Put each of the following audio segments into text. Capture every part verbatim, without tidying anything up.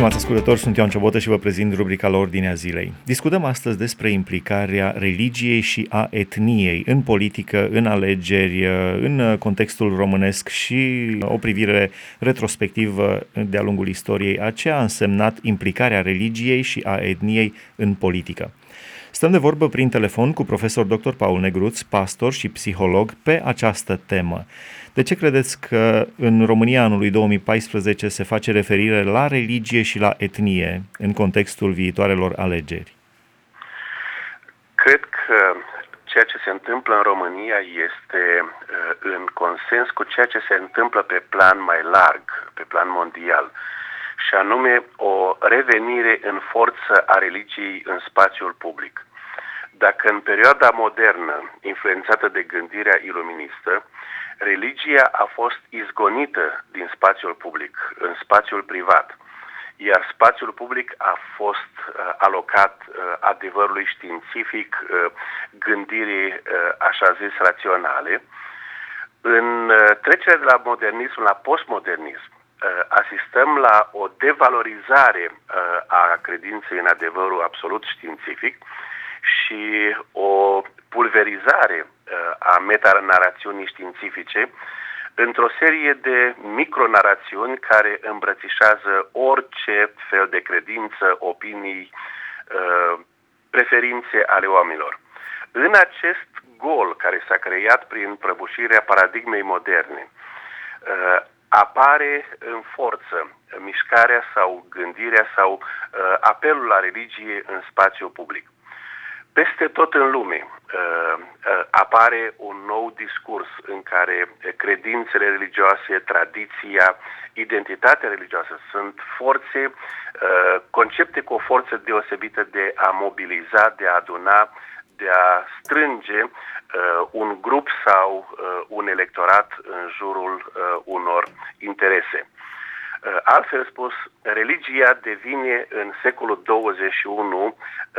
Stimați ascultători, sunt Ioan Ciobotă și vă prezint rubrica la Ordinea Zilei. Discutăm astăzi despre implicarea religiei și a etniei în politică, în alegeri, în contextul românesc și o privire retrospectivă de-a lungul istoriei a ce a însemnat implicarea religiei și a etniei în politică. Stăm de vorbă prin telefon cu profesor doctor Paul Negruț, pastor și psiholog, pe această temă. De ce credeți că în România anului două mii paisprezece se face referire la religie și la etnie în contextul viitoarelor alegeri? Cred că ceea ce se întâmplă în România este în consens cu ceea ce se întâmplă pe plan mai larg, pe plan mondial, și anume o revenire în forță a religiei în spațiul public. Dacă în perioada modernă, influențată de gândirea iluministă, religia a fost izgonită din spațiul public, în spațiul privat, iar spațiul public a fost uh, alocat uh, adevărului științific, uh, gândirii uh, așa zis raționale. În uh, trecerea de la modernism la postmodernism, uh, asistăm la o devalorizare uh, a credinței în adevărul absolut științific și o pulverizare a metanarațiunii științifice într-o serie de micronarațiuni care îmbrățișează orice fel de credință, opinii, preferințe ale oamenilor. În acest gol care s-a creat prin prăbușirea paradigmei moderne, apare în forță mișcarea sau gândirea sau apelul la religie în spațiul public. Peste tot în lume uh, uh, apare un nou discurs în care credințele religioase, tradiția, identitatea religioasă sunt forțe, uh, concepte cu o forță deosebită de a mobiliza, de a aduna, de a strânge uh, un grup sau uh, un electorat în jurul uh, unor interese. Altfel spus, religia devine în secolul douăzeci și unu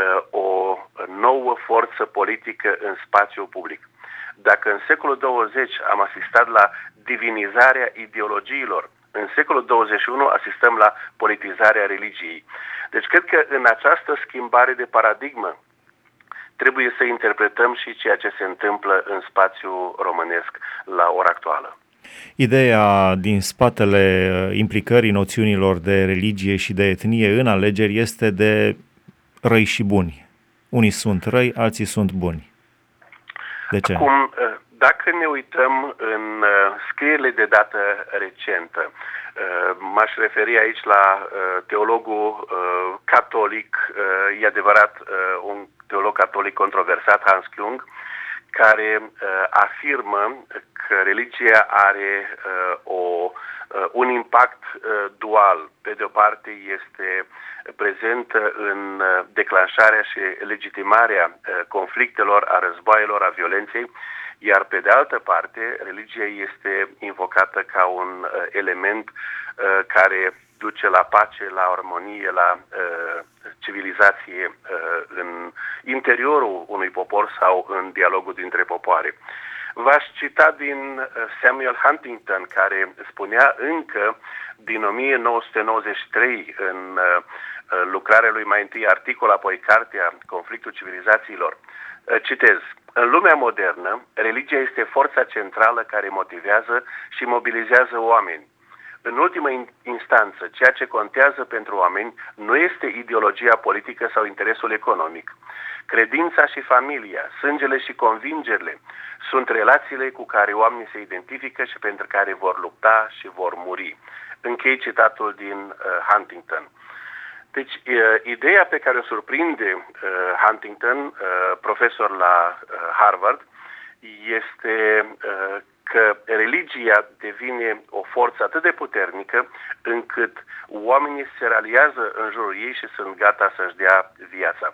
o nouă forță politică în spațiul public. Dacă în secolul douăzeci am asistat la divinizarea ideologiilor, în secolul douăzeci și unu asistăm la politizarea religiei. Deci cred că în această schimbare de paradigmă trebuie să interpretăm și ceea ce se întâmplă în spațiul românesc la ora actuală. Ideea din spatele implicării noțiunilor de religie și de etnie în alegeri este de răi și buni. Unii sunt răi, alții sunt buni. De ce? Acum, dacă ne uităm în scrierile de dată recentă, m-aș referi aici la teologul catolic, e adevărat, un teolog catolic controversat, Hans Küng, care uh, afirmă că religia are uh, o, uh, un impact uh, dual. Pe de o parte este prezentă în uh, declanșarea și legitimarea uh, conflictelor, a războaielor, a violenței, iar pe de altă parte religia este invocată ca un uh, element uh, care duce la pace, la armonie, la uh, civilizație uh, în interiorul unui popor sau în dialogul dintre popoare. V-aș cita din Samuel Huntington, care spunea încă din o mie nouă sute nouăzeci și trei în uh, lucrarea lui mai întâi articol, apoi cartea Conflictul civilizațiilor. Uh, citez: în lumea modernă, religia este forța centrală care motivează și mobilizează oameni. În ultimă instanță, ceea ce contează pentru oameni nu este ideologia politică sau interesul economic. Credința și familia, sângele și convingerile sunt relațiile cu care oamenii se identifică și pentru care vor lupta și vor muri. Închei citatul din uh, Huntington. Deci, uh, ideea pe care o surprinde uh, Huntington, uh, profesor la uh, Harvard, este uh, că religia devine o forță atât de puternică încât oamenii se raliază în jurul ei și sunt gata să-și dea viața.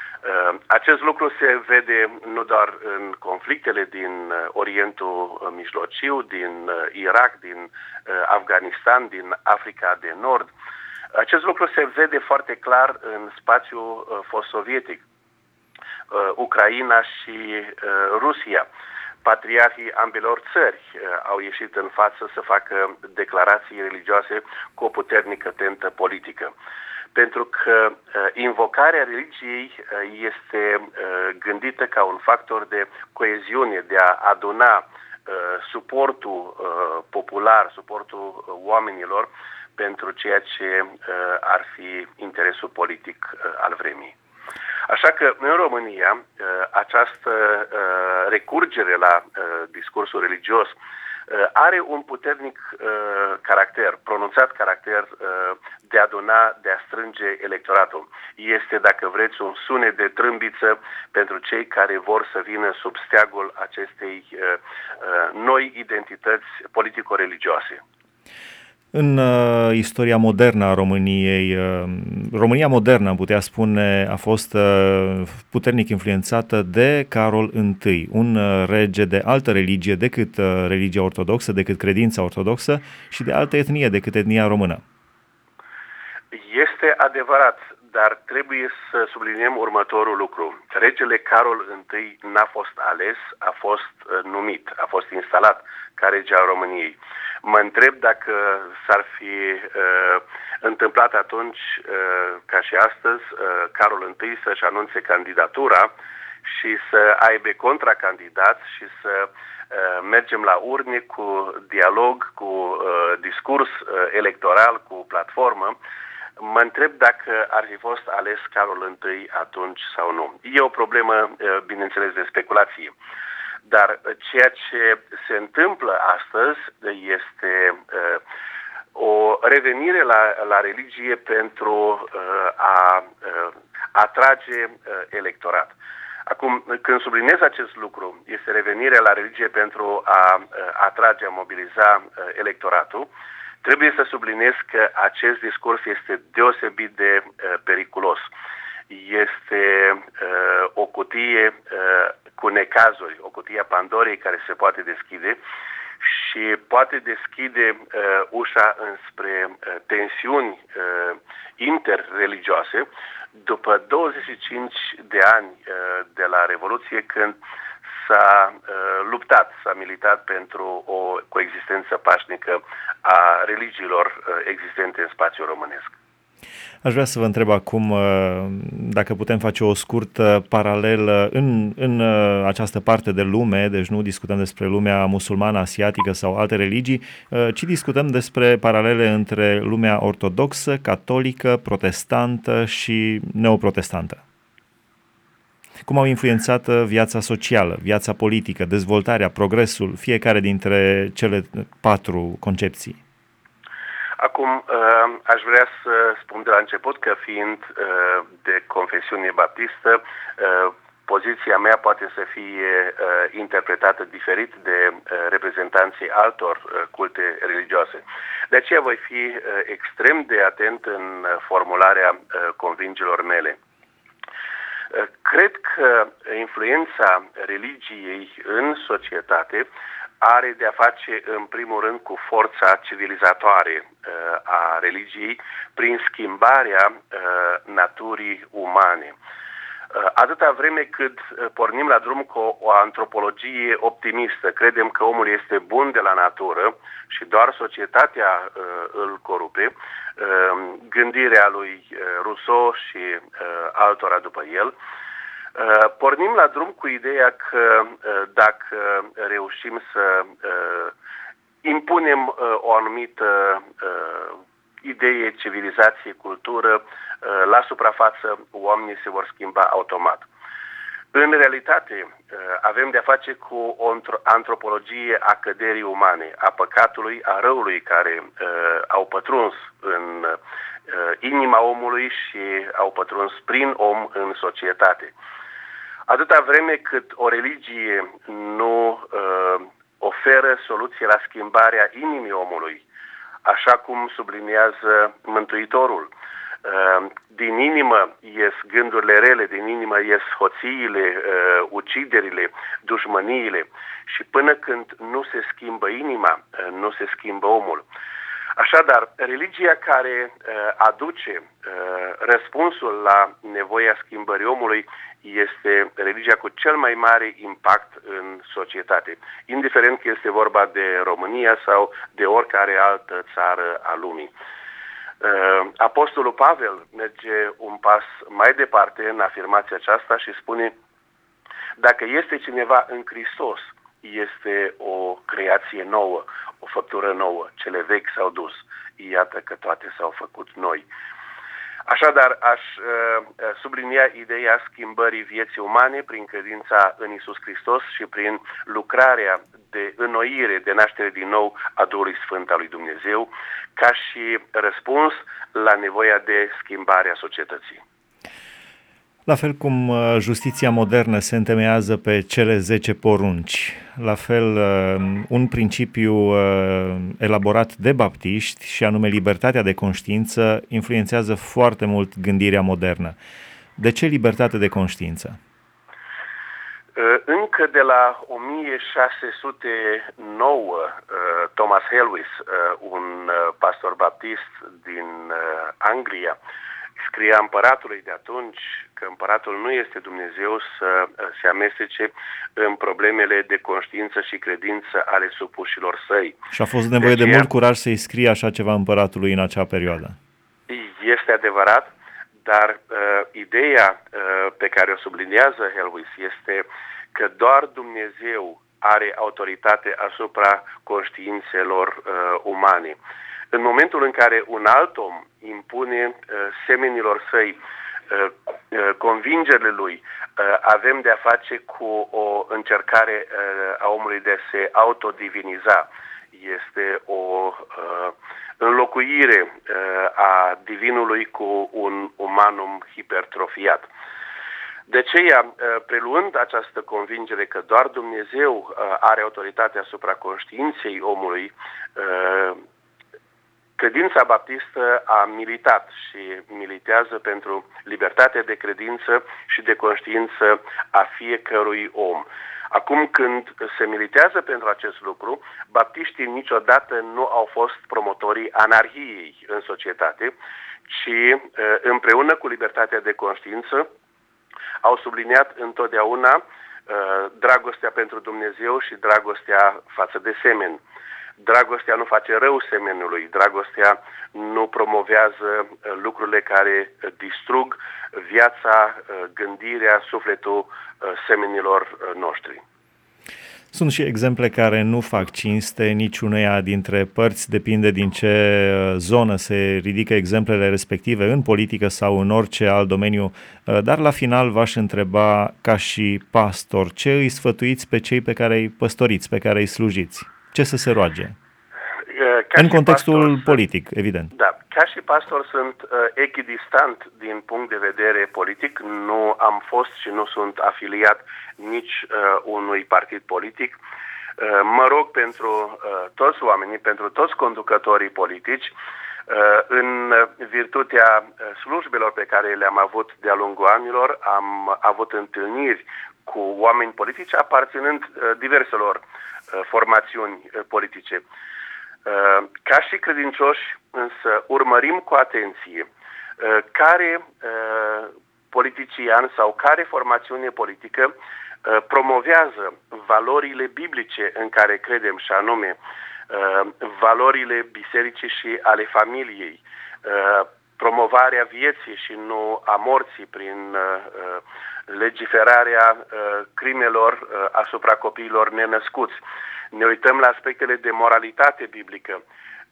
Acest lucru se vede nu doar în conflictele din Orientul Mijlociu, din Irak, din Afganistan, din Africa de Nord. Acest lucru se vede foarte clar în spațiul fost sovietic, Ucraina și Rusia. patriarhii ambelor țări au ieșit în față să facă declarații religioase cu o puternică tentă politică. Pentru că invocarea religiei este gândită ca un factor de coeziune, de a aduna suportul popular, suportul oamenilor pentru ceea ce ar fi interesul politic al vremii. Așa că în România această recurgere la discursul religios are un puternic caracter, pronunțat caracter de a aduna, de a strânge electoratul. Este, dacă vreți, un sunet de trâmbiță pentru cei care vor să vină sub steagul acestei noi identități politico-religioase. În uh, istoria modernă a României, uh, România modernă, am putea spune, a fost uh, puternic influențată de Carol I, un uh, rege de altă religie decât uh, religia ortodoxă, decât credința ortodoxă și de altă etnie decât etnia română. Este adevărat, dar trebuie să subliniem următorul lucru. Regele Carol I n-a fost ales, a fost uh, numit, a fost instalat ca rege al României. Mă întreb dacă s-ar fi uh, întâmplat atunci, uh, ca și astăzi, uh, Carol I să-și anunțe candidatura și să aibă contracandidați și să uh, mergem la urne cu dialog, cu uh, discurs uh, electoral, cu platformă. Mă întreb dacă ar fi fost ales Carol I atunci sau nu. E o problemă, uh, bineînțeles, de speculație. Dar ceea ce se întâmplă astăzi este uh, o revenire la, la religie pentru uh, a uh, atrage uh, electorat. Acum, când subliniez acest lucru, este revenirea la religie pentru a uh, atrage, a mobiliza uh, electoratul, trebuie să subliniez că acest discurs este deosebit de uh, periculos. Este uh, o cutie uh, cu necazuri, o cutie a Pandorei care se poate deschide și poate deschide uh, ușa înspre uh, tensiuni uh, interreligioase după douăzeci și cinci de ani uh, de la Revoluție, când s-a uh, luptat, s-a militat pentru o coexistență pașnică a religiilor uh, existente în spațiul românesc. Aș vrea să vă întreb acum dacă putem face o scurtă paralelă în, în această parte de lume, deci nu discutăm despre lumea musulmană, asiatică sau alte religii, ci discutăm despre paralele între lumea ortodoxă, catolică, protestantă și neoprotestantă. Cum au influențat viața socială, viața politică, dezvoltarea, progresul, fiecare dintre cele patru concepții? Acum, aș vrea să spun de la început că, fiind de confesiune baptistă, poziția mea poate să fie interpretată diferit de reprezentanții altor culte religioase. De aceea voi fi extrem de atent în formularea convingerilor mele. Cred că influența religiei în societate are de a face în primul rând cu forța civilizatoare uh, a religiei prin schimbarea uh, naturii umane. Uh, atâta vreme cât uh, pornim la drum cu o, o antropologie optimistă, credem că omul este bun de la natură și doar societatea uh, îl corupe, uh, gândirea lui uh, Rousseau și uh, altora după el, Uh, pornim la drum cu ideea că uh, dacă reușim să uh, impunem uh, o anumită uh, idee, civilizație, cultură, uh, la suprafață oamenii se vor schimba automat. În realitate, uh, avem de-a face cu o antropologie a căderii umane, a păcatului, a răului care uh, au pătruns în uh, inima omului și au pătruns prin om în societate. Atâta vreme cât o religie nu uh, oferă soluție la schimbarea inimii omului, așa cum subliniază Mântuitorul, uh, din inimă ies gândurile rele, din inimă ies hoțiile, uh, uciderile, dușmăniile și până când nu se schimbă inima, uh, nu se schimbă omul. Așadar, religia care uh, aduce uh, răspunsul la nevoia schimbării omului este religia cu cel mai mare impact în societate, indiferent că este vorba de România sau de oricare altă țară a lumii. Apostolul Pavel merge un pas mai departe în afirmația aceasta și spune: dacă este cineva în Hristos, este o creație nouă, o făptură nouă, cele vechi s-au dus, iată că toate s-au făcut noi. Așadar, aș uh, sublinia ideea schimbării vieții umane prin credința în Iisus Hristos și prin lucrarea de înnoire, de naștere din nou a Duhului Sfânt al lui Dumnezeu, ca și răspuns la nevoia de schimbare a societății. La fel cum justiția modernă se întemeiază pe cele zece porunci, la fel un principiu elaborat de baptiști, și anume libertatea de conștiință, influențează foarte mult gândirea modernă. De ce libertate de conștiință? Încă de la o mie șase sute nouă, Thomas Helwys, un pastor baptist din Anglia, scria împăratului de atunci că împăratul nu este Dumnezeu să se amestece în problemele de conștiință și credință ale supușilor săi. Și a fost nevoie deci, de mult curaj să-i scrie așa ceva împăratului în acea perioadă. Este adevărat, dar uh, ideea uh, pe care o subliniază Helwys este că doar Dumnezeu are autoritate asupra conștiințelor uh, umane. În momentul în care un alt om impune uh, semenilor săi uh, uh, convingerile lui, uh, avem de-a face cu o încercare uh, a omului de a se autodiviniza. Este o uh, înlocuire uh, a divinului cu un umanum hipertrofiat. De aceea, preluând această convingere că doar Dumnezeu are autoritate asupra conștiinței omului, credința baptistă a militat și militează pentru libertatea de credință și de conștiință a fiecărui om. Acum, când se militează pentru acest lucru, baptiștii niciodată nu au fost promotorii anarhiei în societate, ci împreună cu libertatea de conștiință au subliniat întotdeauna uh, dragostea pentru Dumnezeu și dragostea față de semeni. Dragostea nu face rău semenului, dragostea nu promovează uh, lucrurile care uh, distrug viața, uh, gândirea, sufletul uh, semenilor uh, noștri. Sunt și exemple care nu fac cinste niciuneia dintre părți, depinde din ce zonă se ridică exemplele respective în politică sau în orice alt domeniu, dar la final v-aș întreba ca și pastor, ce îi sfătuiți pe cei pe care îi păstoriți, pe care îi slujiți? Ce să se roage? Ca în contextul pastor, politic, evident. Da, ca și pastor sunt uh, echidistant din punct de vedere politic. Nu am fost și nu sunt afiliat nici uh, unui partid politic. Uh, mă rog pentru uh, toți oamenii, pentru toți conducătorii politici, uh, în virtutea slujbelor pe care le-am avut de-a lungul anilor, am avut întâlniri cu oameni politici aparținând uh, diverselor uh, formațiuni uh, politice. Uh, ca și credincioși, însă, urmărim cu atenție uh, care uh, politician sau care formațiune politică uh, promovează valorile biblice în care credem, și anume uh, valorile bisericii și ale familiei, uh, promovarea vieții și nu a morții prin uh, legiferarea uh, crimelor uh, asupra copiilor nenăscuți. Ne uităm la aspectele de moralitate biblică.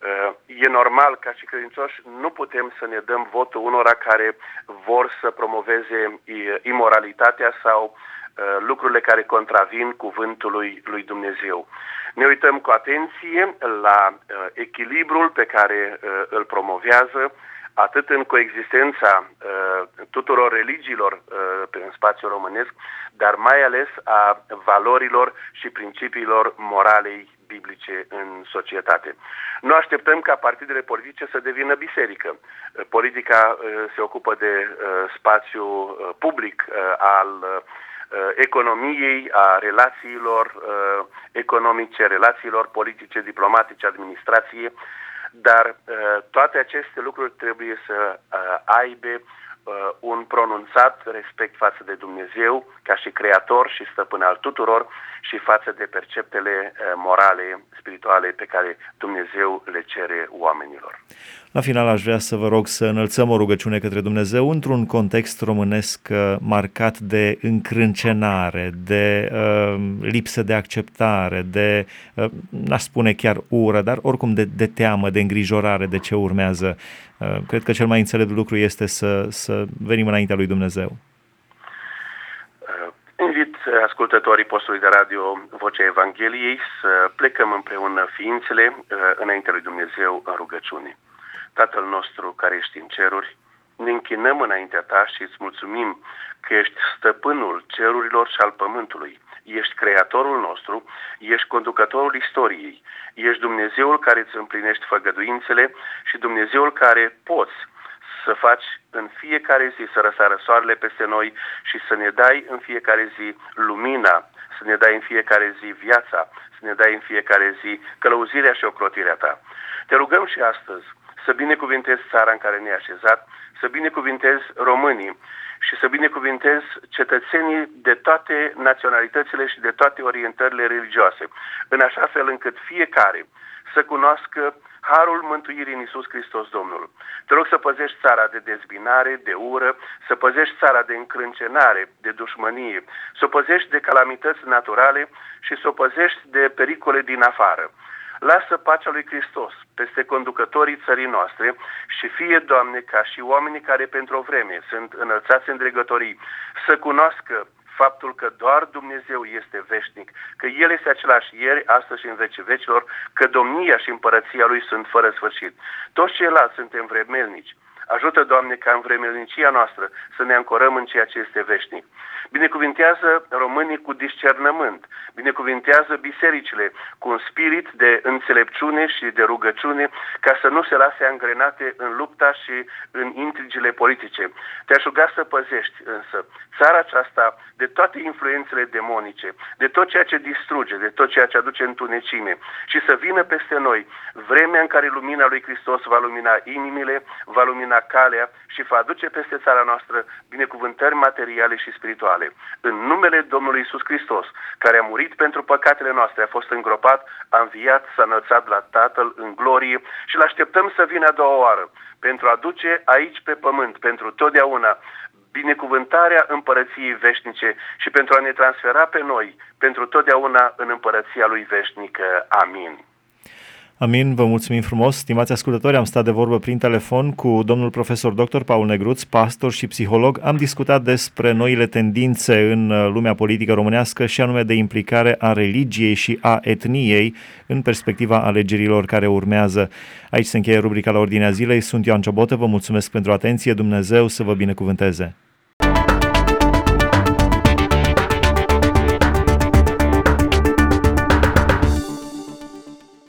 E normal, ca și credincioși, nu putem să ne dăm votul unora care vor să promoveze imoralitatea sau lucrurile care contravin cuvântului lui Dumnezeu. Ne uităm cu atenție la echilibrul pe care îl promovează atât în coexistența uh, tuturor religiilor uh, în spațiul românesc, dar mai ales a valorilor și principiilor moralei biblice în societate. Nu așteptăm ca partidele politice să devină biserică. Uh, politica uh, se ocupă de uh, spațiul uh, public uh, al uh, economiei, a relațiilor uh, economice, relațiilor politice, diplomatice, administrație, dar uh, toate aceste lucruri trebuie să uh, aibă un pronunțat respect față de Dumnezeu ca și creator și stăpân al tuturor și față de perceptele morale, spirituale pe care Dumnezeu le cere oamenilor. La final aș vrea să vă rog să înălțăm o rugăciune către Dumnezeu într-un context românesc marcat de încrâncenare, de uh, lipsă de acceptare, de, uh, n-aș spune chiar ură, dar oricum de, de teamă, de îngrijorare de ce urmează. Uh, cred că cel mai înțelept lucru este să, să venim înaintea lui Dumnezeu. Invit ascultătorii postului de radio Vocea Evangheliei să plecăm împreună ființele înaintea lui Dumnezeu în rugăciune. Tatăl nostru care ești în ceruri, ne închinăm înaintea ta și îți mulțumim că ești stăpânul cerurilor și al pământului. Ești creatorul nostru, ești conducătorul istoriei, ești Dumnezeul care îți împlinești făgăduințele și Dumnezeul care poți să faci în fiecare zi să răsară soarele peste noi și să ne dai în fiecare zi lumina, să ne dai în fiecare zi viața, să ne dai în fiecare zi călăuzirea și ocrotirea ta. Te rugăm și astăzi să binecuvintezi țara în care ne-ai așezat, să binecuvintezi românii și să binecuvintezi cetățenii de toate naționalitățile și de toate orientările religioase, în așa fel încât fiecare să cunoască harul mântuirii în Iisus Hristos Domnul. Te rog să păzești țara de dezbinare, de ură, să păzești țara de încrâncenare, de dușmănie, să o păzești de calamități naturale și să o păzești de pericole din afară. Lasă pacea lui Hristos peste conducătorii țării noastre și fie, Doamne, ca și oamenii care pentru o vreme sunt înălțați în dregătorii, să cunoască faptul că doar Dumnezeu este veșnic, că El este același ieri, astăzi și în vecii vecilor, că domnia și împărăția Lui sunt fără sfârșit. Toți ceilalți suntem vremelnici. Ajută, Doamne, ca în vremelnicia noastră să ne ancorăm în ceea ce este veșnic. Binecuvintează românii cu discernământ, binecuvintează bisericile cu un spirit de înțelepciune și de rugăciune ca să nu se lase angrenate în lupta și în intrigile politice. Te-aș ruga să păzești însă țara aceasta de toate influențele demonice, de tot ceea ce distruge, de tot ceea ce aduce întunecime și să vină peste noi vremea în care lumina lui Hristos va lumina inimile, va lumina calea și va aduce peste țara noastră binecuvântări materiale și spirituale. În numele Domnului Iisus Hristos, care a murit pentru păcatele noastre, a fost îngropat, a înviat, s-a înălțat la Tatăl în glorie și îl așteptăm să vină a doua oară pentru a aduce aici pe pământ, pentru totdeauna, binecuvântarea împărăției veșnice și pentru a ne transfera pe noi pentru totdeauna în împărăția lui veșnică. Amin. Amin, vă mulțumim frumos. Stimați ascultători, am stat de vorbă prin telefon cu domnul profesor doctor Paul Negruț, pastor și psiholog. Am discutat despre noile tendințe în lumea politică românească și anume de implicare a religiei și a etniei în perspectiva alegerilor care urmează. Aici se încheie rubrica La Ordinea Zilei. Sunt Ioan Ciobotă, vă mulțumesc pentru atenție. Dumnezeu să vă binecuvânteze.